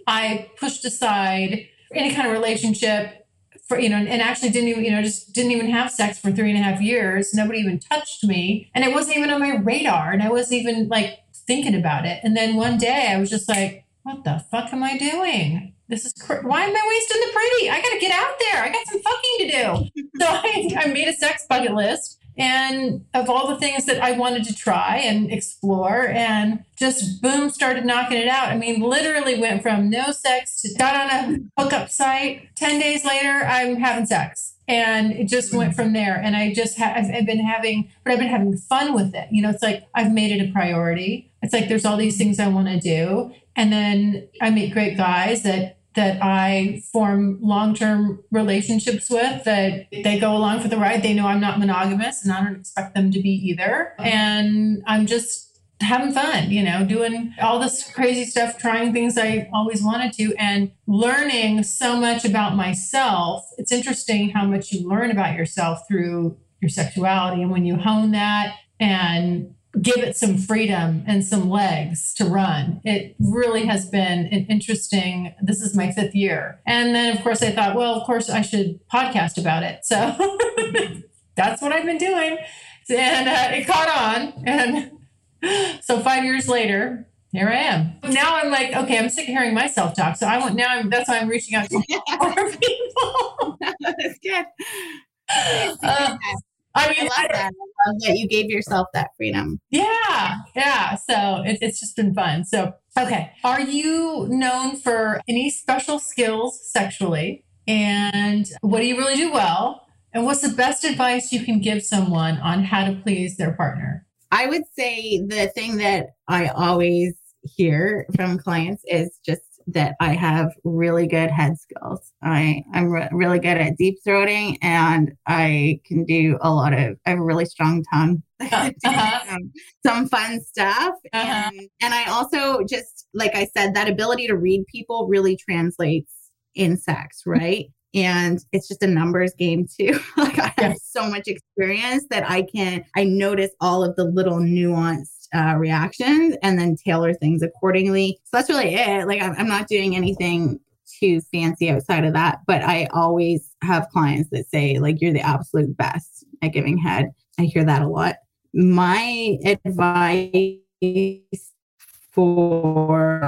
I pushed aside any kind of relationship for, and actually didn't even have sex for 3.5 years. Nobody even touched me. And it wasn't even on my radar. And I wasn't even like thinking about it. And then one day I was just like, what the fuck am I doing? This is why am I wasting the pretty? I got to get out there. I got some fucking to do. So I made a sex bucket list, and of all the things that I wanted to try and explore, and just boom, started knocking it out. I mean, literally went from no sex to got on a hookup site. 10 days later, I'm having sex. And it just went from there. And I just I've been having fun with it. It's like I've made it a priority. It's like there's all these things I want to do. And then I meet great guys that I form long-term relationships with, that they go along for the ride. They know I'm not monogamous and I don't expect them to be either. And I'm just having fun, doing all this crazy stuff, trying things I always wanted to, and learning so much about myself. It's interesting how much you learn about yourself through your sexuality. And when you hone that and give it some freedom and some legs to run, it really has been an interesting, this is my 5th year. And then of course I thought, well, of course I should podcast about it. So that's what I've been doing. And it caught on. And so 5 years later, here I am. Now I'm like, okay, I'm sick of hearing myself talk. So that's why I'm reaching out to more people. That's good. I love that. I love that you gave yourself that freedom. Yeah. So it's just been fun. So, okay. Are you known for any special skills sexually? And what do you really do well? And what's the best advice you can give someone on how to please their partner? I would say the thing that I always hear from clients is just that I have really good head skills. I'm really good at deep throating, and I can do I have a really strong tongue. Some fun stuff. And I also just, like I said, that ability to read people really translates in sex, right? And it's just a numbers game too. Like I have so much experience that I notice all of the little nuanced reactions and then tailor things accordingly. So that's really it. Like I'm not doing anything too fancy outside of that, but I always have clients that say, like, you're the absolute best at giving head. I hear that a lot. My advice for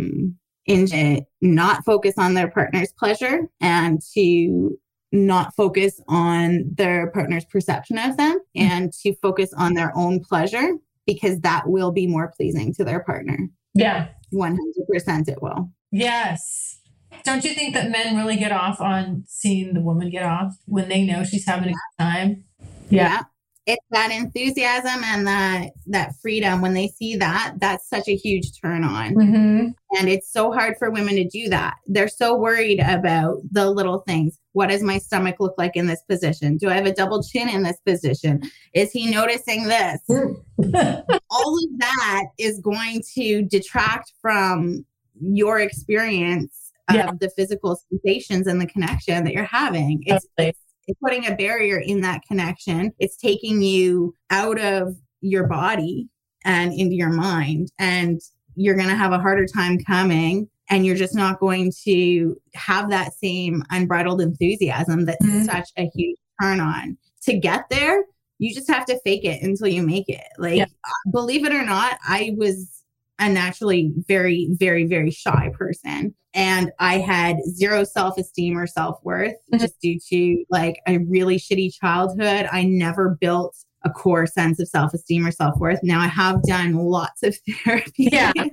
not focus on their partner's pleasure and to not focus on their partner's perception of them and to focus on their own pleasure, because that will be more pleasing to their partner. Yeah. 100% it will. Yes. Don't you think that men really get off on seeing the woman get off when they know she's having a good time? Yeah. It's that enthusiasm and that freedom. When they see that, that's such a huge turn on. Mm-hmm. And it's so hard for women to do that. They're so worried about the little things. What does my stomach look like in this position? Do I have a double chin in this position? Is he noticing this? All of that is going to detract from your experience of the physical sensations and the connection that you're having. It's putting a barrier in that connection. It's taking you out of your body and into your mind, and you're going to have a harder time coming, and you're just not going to have that same unbridled enthusiasm that's such a huge turn on. To get there, you just have to fake it until you make it. Like, believe it or not, I was a naturally very, very, very shy person. And I had zero self-esteem or self-worth just due to like a really shitty childhood. I never built a core sense of self-esteem or self-worth. Now I have done lots of therapy.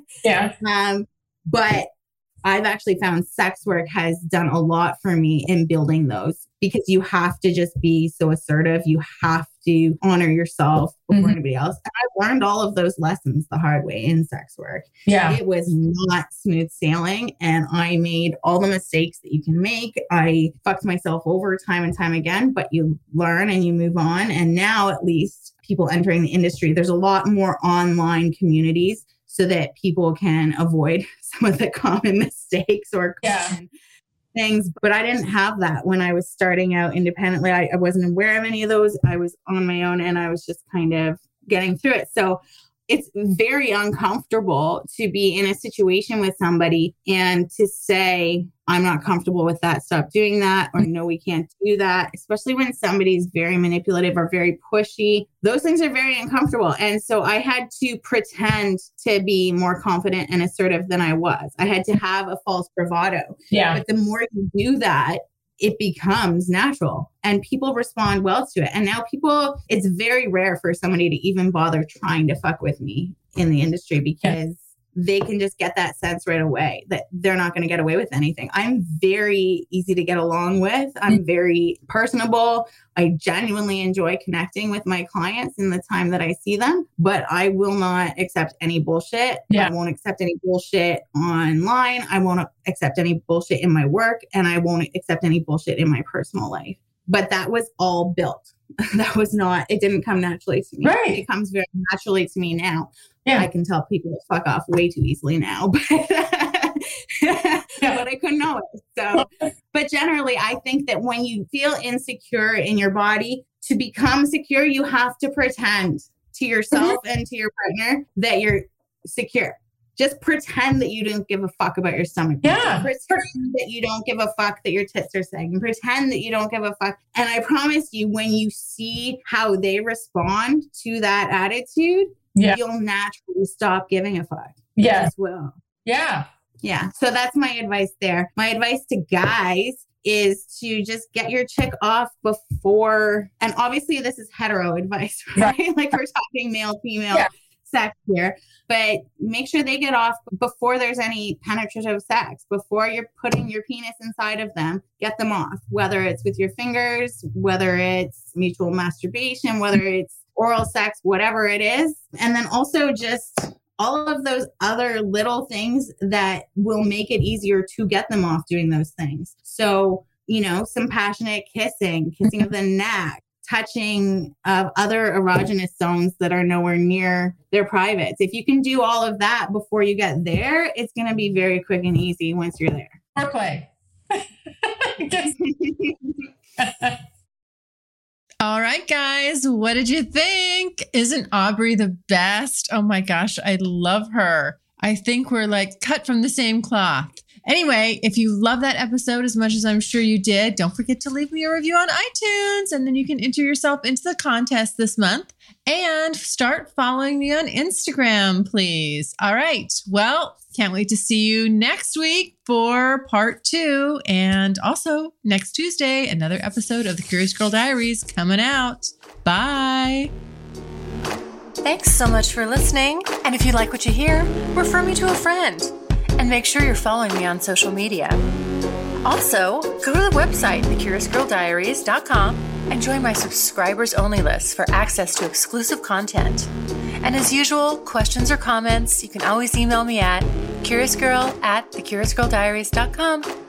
But I've actually found sex work has done a lot for me in building those, because you have to just be so assertive. You have to honor yourself before anybody else. And I learned all of those lessons the hard way in sex work. Yeah. It was not smooth sailing, and I made all the mistakes that you can make. I fucked myself over time and time again, but you learn and you move on. And now at least people entering the industry, there's a lot more online communities so that people can avoid some of the common mistakes or common things. But I didn't have that when I was starting out independently. I wasn't aware of any of those. I was on my own, and I was just kind of getting through it. So it's very uncomfortable to be in a situation with somebody and to say, I'm not comfortable with that, stop doing that, or no, we can't do that, especially when somebody's very manipulative or very pushy. Those things are very uncomfortable. And so I had to pretend to be more confident and assertive than I was. I had to have a false bravado. Yeah. But the more you do that, it becomes natural and people respond well to it. And now it's very rare for somebody to even bother trying to fuck with me in the industry, because they can just get that sense right away that they're not going to get away with anything. I'm very easy to get along with. I'm very personable. I genuinely enjoy connecting with my clients in the time that I see them, but I will not accept any bullshit. I won't accept any bullshit online. I won't accept any bullshit in my work, and I won't accept any bullshit in my personal life. But that was all built. It didn't come naturally to me. Right. It comes very naturally to me now. Yeah. I can tell people to fuck off way too easily now, but I couldn't always. So, but generally, I think that when you feel insecure in your body, to become secure, you have to pretend to yourself and to your partner that you're secure. Just pretend that you don't give a fuck about your stomach. Yeah. Pretend that you don't give a fuck that your tits are sagging. Pretend that you don't give a fuck. And I promise you, when you see how they respond to that attitude, you'll naturally stop giving a fuck. Yeah. As well. Yeah. Yeah. So that's my advice there. My advice to guys is to just get your chick off before, and obviously this is hetero advice, right? Like we're talking male, female. Yeah. Sex here, but make sure they get off before there's any penetrative sex, before you're putting your penis inside of them. Get them off, whether it's with your fingers, whether it's mutual masturbation, whether it's oral sex, whatever it is. And then also just all of those other little things that will make it easier to get them off doing those things. So, some passionate kissing of the neck, touching of other erogenous zones that are nowhere near their privates. If you can do all of that before you get there, it's going to be very quick and easy once you're there. Foreplay. All right, guys, what did you think? Isn't Aubrey the best? Oh my gosh, I love her. I think we're like cut from the same cloth. Anyway, if you love that episode as much as I'm sure you did, don't forget to leave me a review on iTunes, and then you can enter yourself into the contest this month and start following me on Instagram, please. All right. Well, can't wait to see you next week for part 2. And also next Tuesday, another episode of the Curious Girl Diaries coming out. Bye. Thanks so much for listening. And if you like what you hear, refer me to a friend. And make sure you're following me on social media. Also, go to the website, thecuriousgirldiaries.com, and join my subscribers only list for access to exclusive content. And as usual, questions or comments, you can always email me at curiousgirl@thecuriousgirldiaries.com.